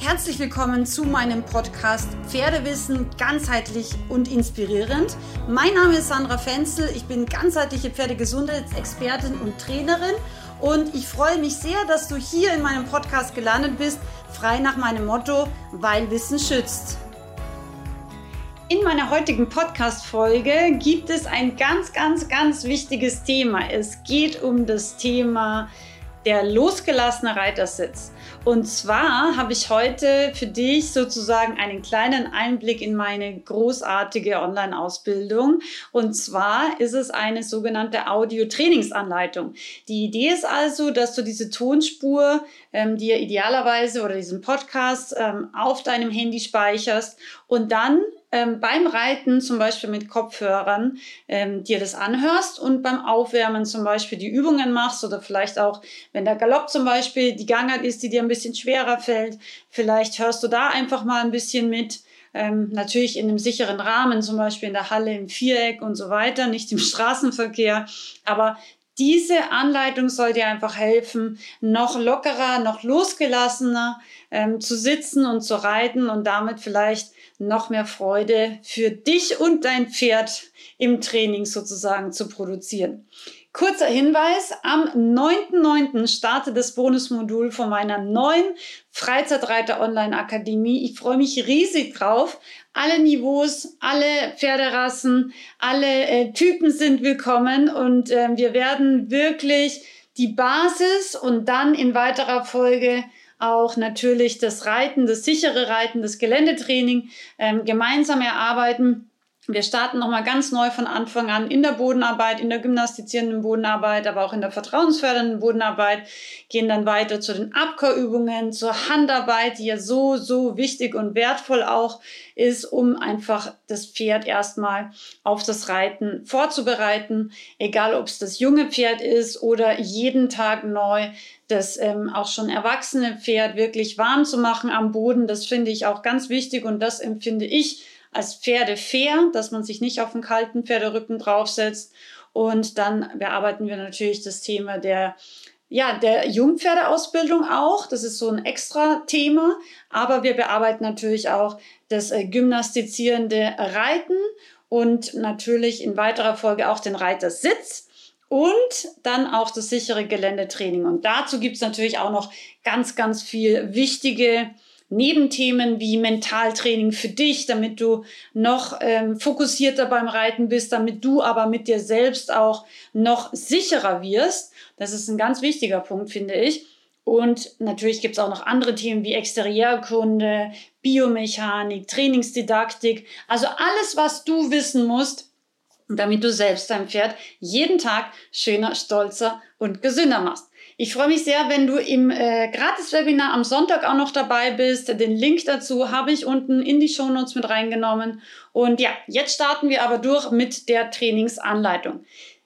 Herzlich willkommen zu meinem Podcast Pferdewissen ganzheitlich und inspirierend. Mein Name ist Sandra Fenzel, ich bin ganzheitliche Pferdegesundheitsexpertin und Trainerin und ich freue mich sehr, dass du hier in meinem Podcast gelandet bist, frei nach meinem Motto, weil Wissen schützt. In meiner heutigen Podcast-Folge gibt es ein ganz wichtiges Thema. Es geht um das Thema der losgelassene Reitersitz. Und zwar habe ich heute für dich sozusagen einen kleinen Einblick in meine großartige Online-Ausbildung. Und zwar ist es eine sogenannte Audio-Trainingsanleitung. Die Idee ist also, dass du diese Tonspur dir idealerweise oder diesen Podcast auf deinem Handy speicherst und dann beim Reiten zum Beispiel mit Kopfhörern dir das anhörst und beim Aufwärmen zum Beispiel die Übungen machst oder vielleicht auch, wenn der Galopp zum Beispiel die Gangart ist, die dir ein bisschen schwerer fällt, vielleicht hörst du da einfach mal ein bisschen mit. Natürlich in einem sicheren Rahmen, zum Beispiel in der Halle, im Viereck und so weiter, nicht im Straßenverkehr, aber diese Anleitung soll dir einfach helfen, noch lockerer, noch losgelassener zu sitzen und zu reiten und damit vielleicht noch mehr Freude für dich und dein Pferd im Training sozusagen zu produzieren. Kurzer Hinweis, am 9.9. startet das Bonusmodul von meiner neuen Freizeitreiter-Online-Akademie. Ich freue mich riesig drauf. Alle Niveaus, alle Pferderassen, alle Typen sind willkommen und wir werden wirklich die Basis und dann in weiterer Folge auch natürlich das Reiten, das sichere Reiten, das Geländetraining gemeinsam erarbeiten. Wir starten nochmal ganz neu von Anfang an in der Bodenarbeit, in der gymnastizierenden Bodenarbeit, aber auch in der vertrauensfördernden Bodenarbeit, gehen dann weiter zu den Abkehrübungen, zur Handarbeit, die ja so wichtig und wertvoll auch ist, um einfach das Pferd erstmal auf das Reiten vorzubereiten, egal ob es das junge Pferd ist oder jeden Tag neu das auch schon erwachsene Pferd wirklich warm zu machen am Boden. Das finde ich auch ganz wichtig und das empfinde ich als Pferde fair, dass man sich nicht auf den kalten Pferderücken draufsetzt. Und dann bearbeiten wir natürlich das Thema der Jungpferdeausbildung auch. Das ist so ein extra Thema. Aber wir bearbeiten natürlich auch das gymnastizierende Reiten und natürlich in weiterer Folge auch den Reitersitz. Und dann auch das sichere Geländetraining. Und dazu gibt es natürlich auch noch ganz viel wichtige Nebenthemen wie Mentaltraining für dich, damit du noch fokussierter beim Reiten bist, damit du aber mit dir selbst auch noch sicherer wirst. Das ist ein ganz wichtiger Punkt, finde ich. Und natürlich gibt es auch noch andere Themen wie Exterieurkunde, Biomechanik, Trainingsdidaktik. Also alles, was du wissen musst, damit du selbst dein Pferd jeden Tag schöner, stolzer und gesünder machst. Ich freue mich sehr, wenn du im Gratis-Webinar am Sonntag auch noch dabei bist. Den Link dazu habe ich unten in die Shownotes mit reingenommen. Und ja, jetzt starten wir aber durch mit der Trainingsanleitung.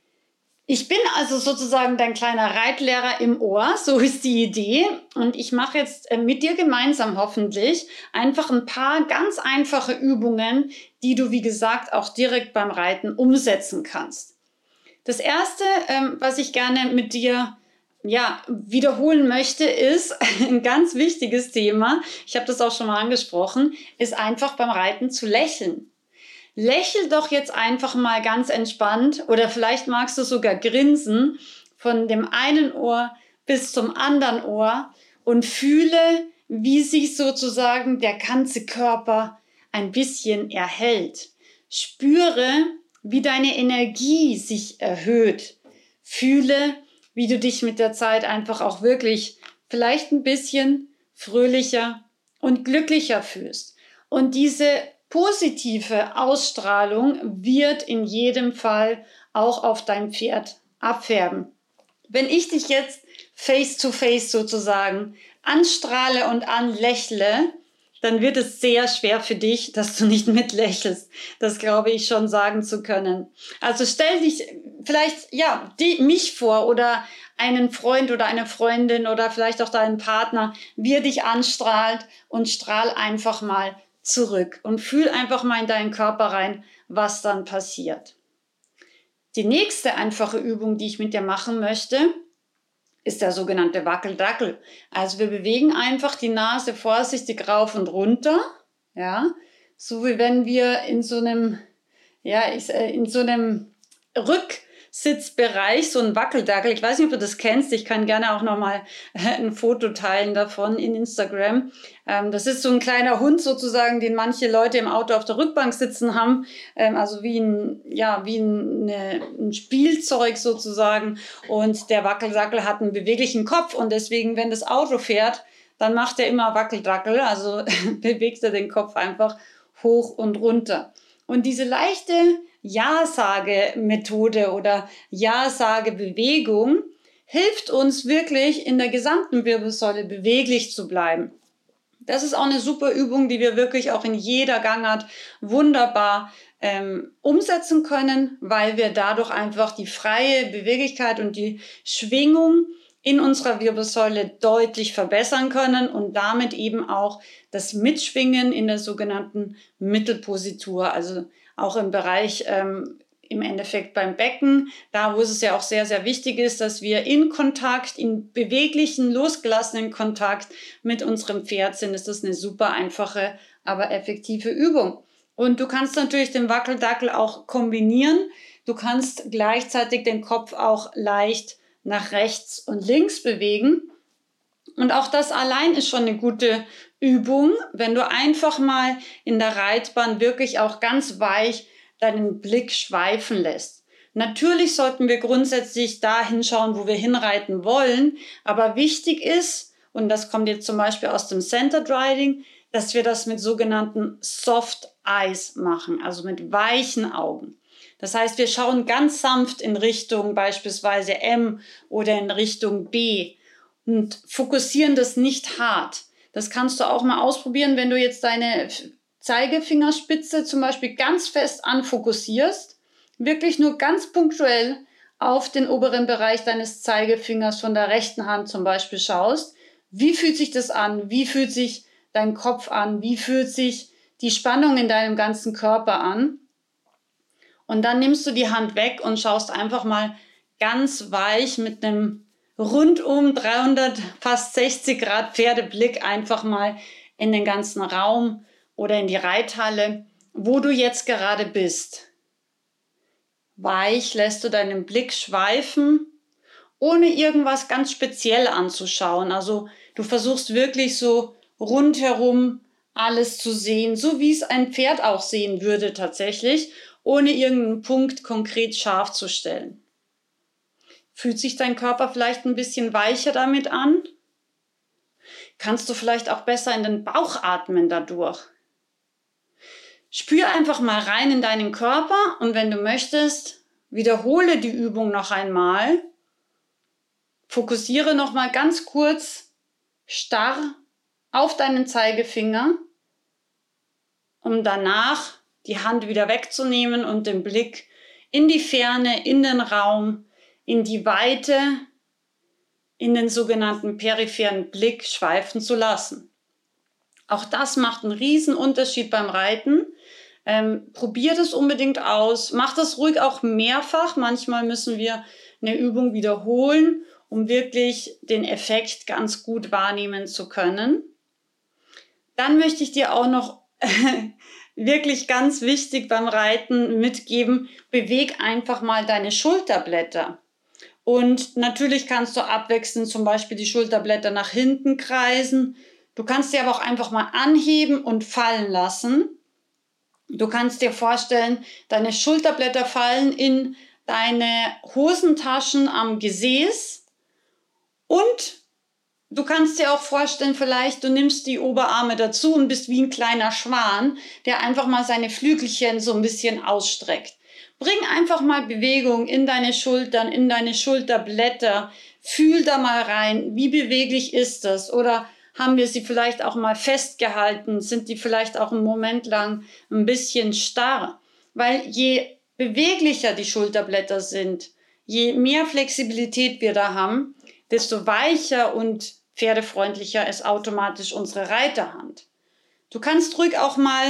Ich bin also sozusagen dein kleiner Reitlehrer im Ohr, so ist die Idee. Und ich mache jetzt mit dir gemeinsam hoffentlich einfach ein paar ganz einfache Übungen, die du, wie gesagt, auch direkt beim Reiten umsetzen kannst. Das erste, was ich gerne mit dir wiederholen möchte, ist ein ganz wichtiges Thema. Ich habe das auch schon mal angesprochen, ist einfach beim Reiten zu lächeln. Lächel doch jetzt einfach mal ganz entspannt oder vielleicht magst du sogar grinsen von dem einen Ohr bis zum anderen Ohr und fühle, wie sich sozusagen der ganze Körper ein bisschen erhält. Spüre, wie deine Energie sich erhöht. Fühle, wie du dich mit der Zeit einfach auch wirklich vielleicht ein bisschen fröhlicher und glücklicher fühlst. Und diese positive Ausstrahlung wird in jedem Fall auch auf dein Pferd abfärben. Wenn ich dich jetzt face to face sozusagen anstrahle und anlächle, dann wird es sehr schwer für dich, dass du nicht mitlächelst. Das glaube ich schon sagen zu können. Also stell dich vielleicht mich vor oder einen Freund oder eine Freundin oder vielleicht auch deinen Partner, wie er dich anstrahlt und strahl einfach mal zurück und fühl einfach mal in deinen Körper rein, was dann passiert. Die nächste einfache Übung, die ich mit dir machen möchte, ist der sogenannte Wackeldackel. Also wir bewegen einfach die Nase vorsichtig rauf und runter, ja, so wie wenn wir in so einem Rücksitzbereich, so ein Wackeldackel. Ich weiß nicht, ob du das kennst. Ich kann gerne auch nochmal ein Foto teilen davon in Instagram. Das ist so ein kleiner Hund sozusagen, den manche Leute im Auto auf der Rückbank sitzen haben. Also wie ein Spielzeug sozusagen. Und der Wackeldackel hat einen beweglichen Kopf. Und deswegen, wenn das Auto fährt, dann macht er immer Wackeldackel. Also bewegt er den Kopf einfach hoch und runter. Und diese leichte Ja-Sage-Methode oder Ja-Sage-Bewegung hilft uns wirklich in der gesamten Wirbelsäule beweglich zu bleiben. Das ist auch eine super Übung, die wir wirklich auch in jeder Gangart wunderbar umsetzen können, weil wir dadurch einfach die freie Beweglichkeit und die Schwingung in unserer Wirbelsäule deutlich verbessern können und damit eben auch das Mitschwingen in der sogenannten Mittelpositur, also auch im Bereich im Endeffekt beim Becken, da wo es ja auch sehr, sehr wichtig ist, dass wir in Kontakt, in beweglichen, losgelassenen Kontakt mit unserem Pferd sind, ist das eine super einfache, aber effektive Übung. Und du kannst natürlich den Wackeldackel auch kombinieren. Du kannst gleichzeitig den Kopf auch leicht nach rechts und links bewegen. Und auch das allein ist schon eine gute Übung, wenn du einfach mal in der Reitbahn wirklich auch ganz weich deinen Blick schweifen lässt. Natürlich sollten wir grundsätzlich da hinschauen, wo wir hinreiten wollen, aber wichtig ist, und das kommt jetzt zum Beispiel aus dem Centered Riding, dass wir das mit sogenannten Soft Eyes machen, also mit weichen Augen. Das heißt, wir schauen ganz sanft in Richtung beispielsweise M oder in Richtung B und fokussieren das nicht hart. Das kannst du auch mal ausprobieren, wenn du jetzt deine Zeigefingerspitze zum Beispiel ganz fest anfokussierst, wirklich nur ganz punktuell auf den oberen Bereich deines Zeigefingers von der rechten Hand zum Beispiel schaust. Wie fühlt sich das an? Wie fühlt sich dein Kopf an? Wie fühlt sich die Spannung in deinem ganzen Körper an? Und dann nimmst du die Hand weg und schaust einfach mal ganz weich mit einem rundum 300, fast 60 Grad Pferdeblick einfach mal in den ganzen Raum oder in die Reithalle, wo du jetzt gerade bist. Weich lässt du deinen Blick schweifen, ohne irgendwas ganz speziell anzuschauen. Also du versuchst wirklich so rundherum alles zu sehen, so wie es ein Pferd auch sehen würde tatsächlich, ohne irgendeinen Punkt konkret scharf zu stellen. Fühlt sich dein Körper vielleicht ein bisschen weicher damit an? Kannst du vielleicht auch besser in den Bauch atmen dadurch? Spür einfach mal rein in deinen Körper und wenn du möchtest, wiederhole die Übung noch einmal. Fokussiere noch mal ganz kurz starr auf deinen Zeigefinger, um danach die Hand wieder wegzunehmen und den Blick in die Ferne, in den Raum, in die Weite, in den sogenannten peripheren Blick schweifen zu lassen. Auch das macht einen riesen Unterschied beim Reiten. Probier das unbedingt aus. Mach das ruhig auch mehrfach. Manchmal müssen wir eine Übung wiederholen, um wirklich den Effekt ganz gut wahrnehmen zu können. Dann möchte ich dir auch noch wirklich ganz wichtig beim Reiten mitgeben, beweg einfach mal deine Schulterblätter. Und natürlich kannst du abwechselnd zum Beispiel die Schulterblätter nach hinten kreisen. Du kannst sie aber auch einfach mal anheben und fallen lassen. Du kannst dir vorstellen, deine Schulterblätter fallen in deine Hosentaschen am Gesäß und du kannst dir auch vorstellen, vielleicht du nimmst die Oberarme dazu und bist wie ein kleiner Schwan, der einfach mal seine Flügelchen so ein bisschen ausstreckt. Bring einfach mal Bewegung in deine Schultern, in deine Schulterblätter. Fühl da mal rein, wie beweglich ist das? Oder haben wir sie vielleicht auch mal festgehalten? Sind die vielleicht auch einen Moment lang ein bisschen starr? Weil je beweglicher die Schulterblätter sind, je mehr Flexibilität wir da haben, desto weicher und pferdefreundlicher ist automatisch unsere Reiterhand. Du kannst ruhig auch mal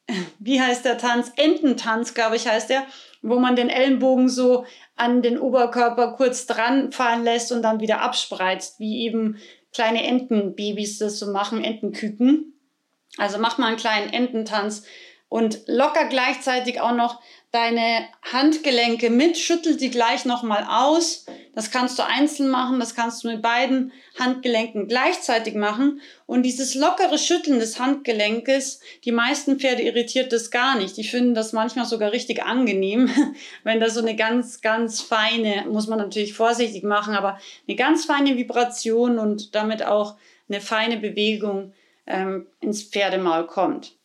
wie heißt der Tanz? Ententanz, glaube ich, heißt der, wo man den Ellenbogen so an den Oberkörper kurz dran fallen lässt und dann wieder abspreizt, wie eben kleine Entenbabys das so machen, Entenküken. Also mach mal einen kleinen Ententanz und locker gleichzeitig auch noch deine Handgelenke mit, schüttel die gleich nochmal aus. Das kannst du einzeln machen, das kannst du mit beiden Handgelenken gleichzeitig machen. Und dieses lockere Schütteln des Handgelenkes, die meisten Pferde irritiert das gar nicht. Die finden das manchmal sogar richtig angenehm, wenn da so eine ganz, ganz feine, muss man natürlich vorsichtig machen, aber eine ganz feine Vibration und damit auch eine feine Bewegung ins Pferdemaul kommt.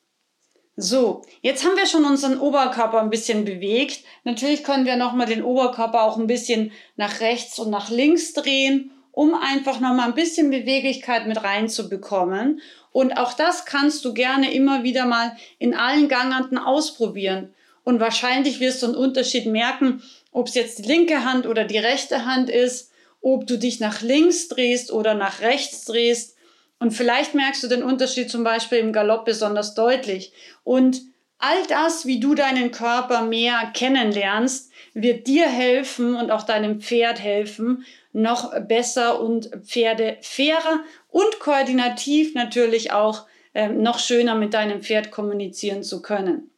So, jetzt haben wir schon unseren Oberkörper ein bisschen bewegt. Natürlich können wir nochmal den Oberkörper auch ein bisschen nach rechts und nach links drehen, um einfach nochmal ein bisschen Beweglichkeit mit reinzubekommen. Und auch das kannst du gerne immer wieder mal in allen Gangarten ausprobieren. Und wahrscheinlich wirst du einen Unterschied merken, ob es jetzt die linke Hand oder die rechte Hand ist, ob du dich nach links drehst oder nach rechts drehst. Und vielleicht merkst du den Unterschied zum Beispiel im Galopp besonders deutlich. Und all das, wie du deinen Körper mehr kennenlernst, wird dir helfen und auch deinem Pferd helfen, noch besser und pferdefairer und koordinativ natürlich auch noch schöner mit deinem Pferd kommunizieren zu können.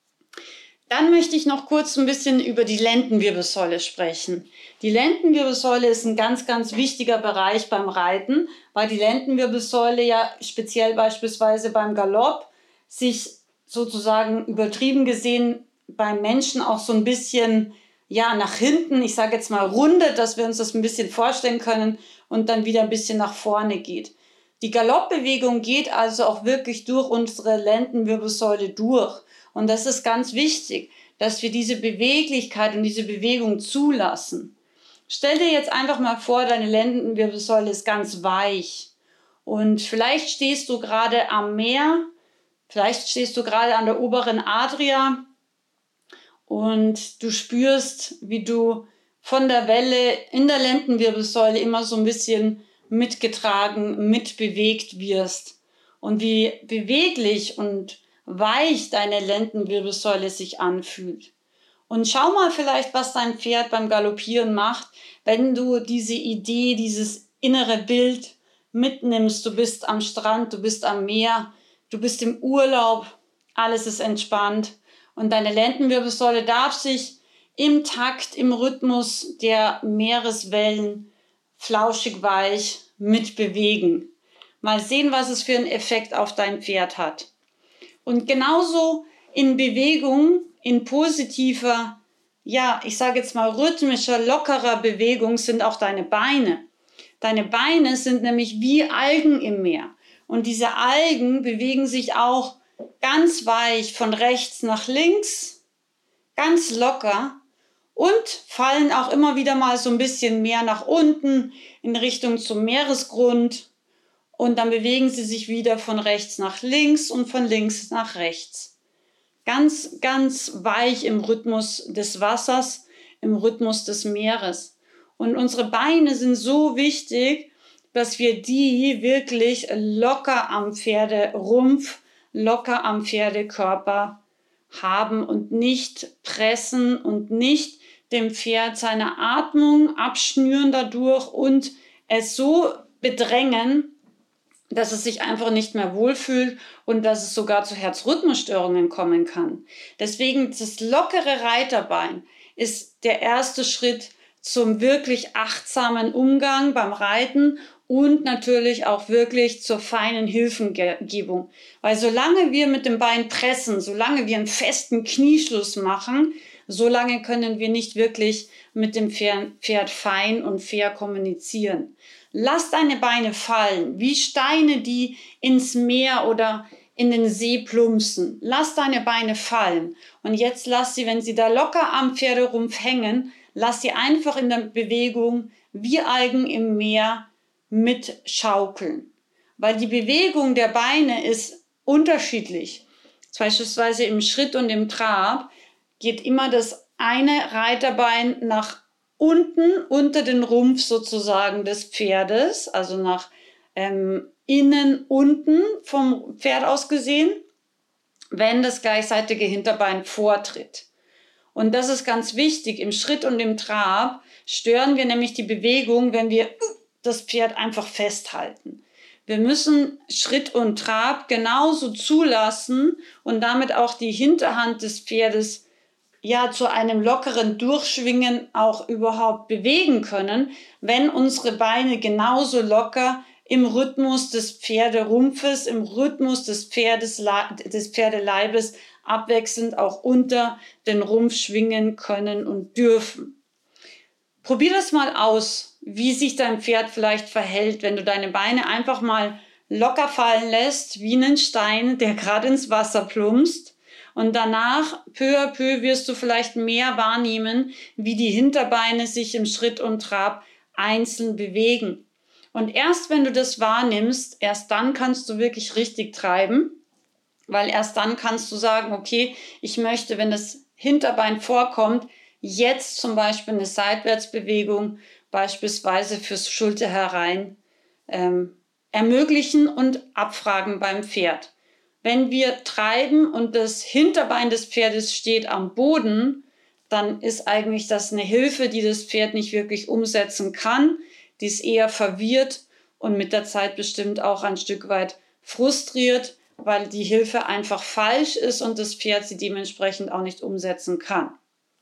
Dann möchte ich noch kurz ein bisschen über die Lendenwirbelsäule sprechen. Die Lendenwirbelsäule ist ein ganz, ganz wichtiger Bereich beim Reiten, weil die Lendenwirbelsäule ja speziell beispielsweise beim Galopp sich sozusagen übertrieben gesehen beim Menschen auch so ein bisschen nach hinten, ich sage jetzt mal rundet, dass wir uns das ein bisschen vorstellen können und dann wieder ein bisschen nach vorne geht. Die Galoppbewegung geht also auch wirklich durch unsere Lendenwirbelsäule durch. Und das ist ganz wichtig, dass wir diese Beweglichkeit und diese Bewegung zulassen. Stell dir jetzt einfach mal vor, deine Lendenwirbelsäule ist ganz weich. Und vielleicht stehst du gerade am Meer, vielleicht stehst du gerade an der oberen Adria und du spürst, wie du von der Welle in der Lendenwirbelsäule immer so ein bisschen mitgetragen, mitbewegt wirst. Und wie beweglich und weich deine Lendenwirbelsäule sich anfühlt. Und schau mal vielleicht, was dein Pferd beim Galoppieren macht, wenn du diese Idee, dieses innere Bild mitnimmst. Du bist am Strand, du bist am Meer, du bist im Urlaub, alles ist entspannt und deine Lendenwirbelsäule darf sich im Takt, im Rhythmus der Meereswellen flauschig weich mitbewegen. Mal sehen, was es für einen Effekt auf dein Pferd hat. Und genauso in Bewegung, in positiver, ich sage jetzt mal rhythmischer, lockerer Bewegung sind auch deine Beine. Deine Beine sind nämlich wie Algen im Meer. Und diese Algen bewegen sich auch ganz weich von rechts nach links, ganz locker und fallen auch immer wieder mal so ein bisschen mehr nach unten in Richtung zum Meeresgrund. Und dann bewegen sie sich wieder von rechts nach links und von links nach rechts. Ganz, ganz weich im Rhythmus des Wassers, im Rhythmus des Meeres. Und unsere Beine sind so wichtig, dass wir die wirklich locker am Pferderumpf, locker am Pferdekörper haben und nicht pressen und nicht dem Pferd seine Atmung abschnüren dadurch und es so bedrängen, dass es sich einfach nicht mehr wohlfühlt und dass es sogar zu Herzrhythmusstörungen kommen kann. Deswegen das lockere Reiterbein ist der erste Schritt zum wirklich achtsamen Umgang beim Reiten und natürlich auch wirklich zur feinen Hilfengebung. Weil solange wir mit dem Bein pressen, solange wir einen festen Knieschluss machen, solange können wir nicht wirklich mit dem Pferd fein und fair kommunizieren. Lass deine Beine fallen, wie Steine, die ins Meer oder in den See plumpsen. Lass deine Beine fallen. Und jetzt lass sie, wenn sie da locker am Pferderumpf hängen, lass sie einfach in der Bewegung wie Algen im Meer mitschaukeln. Weil die Bewegung der Beine ist unterschiedlich. Beispielsweise im Schritt und im Trab geht immer das eine Reiterbein nach unten unter den Rumpf sozusagen des Pferdes, also nach innen unten vom Pferd aus gesehen. wenn das gleichseitige Hinterbein vortritt. Und das ist ganz wichtig. Im Schritt und im Trab stören wir nämlich die Bewegung, wenn wir das Pferd einfach festhalten. Wir müssen Schritt und Trab genauso zulassen und damit auch die Hinterhand des Pferdes zu einem lockeren Durchschwingen auch überhaupt bewegen können, wenn unsere Beine genauso locker im Rhythmus des Pferderumpfes, im Rhythmus des Pferdeleibes abwechselnd auch unter den Rumpf schwingen können und dürfen. Probier das mal aus, wie sich dein Pferd vielleicht verhält, wenn du deine Beine einfach mal locker fallen lässt, wie einen Stein, der gerade ins Wasser plumpst. Und danach, peu à peu, wirst du vielleicht mehr wahrnehmen, wie die Hinterbeine sich im Schritt und Trab einzeln bewegen. Und erst wenn du das wahrnimmst, erst dann kannst du wirklich richtig treiben, weil erst dann kannst du sagen, okay, ich möchte, wenn das Hinterbein vorkommt, jetzt zum Beispiel eine Seitwärtsbewegung, beispielsweise fürs Schulter herein, ermöglichen und abfragen beim Pferd. Wenn wir treiben und das Hinterbein des Pferdes steht am Boden, dann ist eigentlich das eine Hilfe, die das Pferd nicht wirklich umsetzen kann. Die ist eher verwirrt und mit der Zeit bestimmt auch ein Stück weit frustriert, weil die Hilfe einfach falsch ist und das Pferd sie dementsprechend auch nicht umsetzen kann.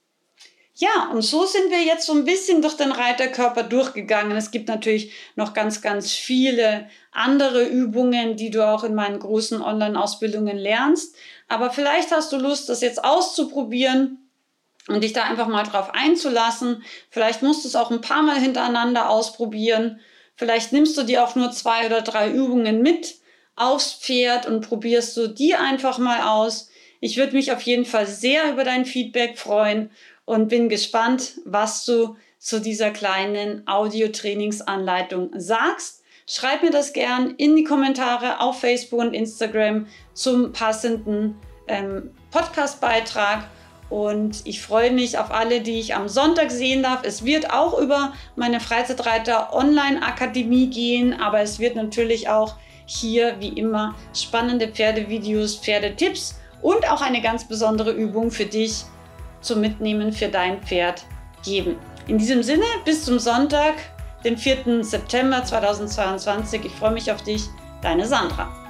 Ja, und so sind wir jetzt so ein bisschen durch den Reiterkörper durchgegangen. Es gibt natürlich noch ganz, ganz viele andere Übungen, die du auch in meinen großen Online-Ausbildungen lernst. Aber vielleicht hast du Lust, das jetzt auszuprobieren und dich da einfach mal drauf einzulassen. Vielleicht musst du es auch ein paar Mal hintereinander ausprobieren. Vielleicht nimmst du dir auch nur 2 oder 3 Übungen mit aufs Pferd und probierst du die einfach mal aus. Ich würde mich auf jeden Fall sehr über dein Feedback freuen und bin gespannt, was du zu dieser kleinen Audio-Trainingsanleitung sagst. Schreib mir das gern in die Kommentare auf Facebook und Instagram zum passenden Podcast-Beitrag. Und ich freue mich auf alle, die ich am Sonntag sehen darf. Es wird auch über meine Freizeitreiter-Online-Akademie gehen, aber es wird natürlich auch hier wie immer spannende Pferdevideos, Pferdetipps und auch eine ganz besondere Übung für dich zum Mitnehmen für dein Pferd geben. In diesem Sinne, bis zum Sonntag, den 4. September 2022. Ich freue mich auf dich, deine Sandra.